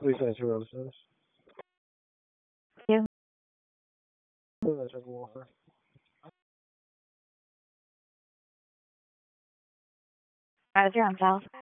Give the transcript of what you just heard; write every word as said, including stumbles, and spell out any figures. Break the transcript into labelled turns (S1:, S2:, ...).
S1: Please answer roses.
S2: You.
S1: Please answer water.
S2: As your own self.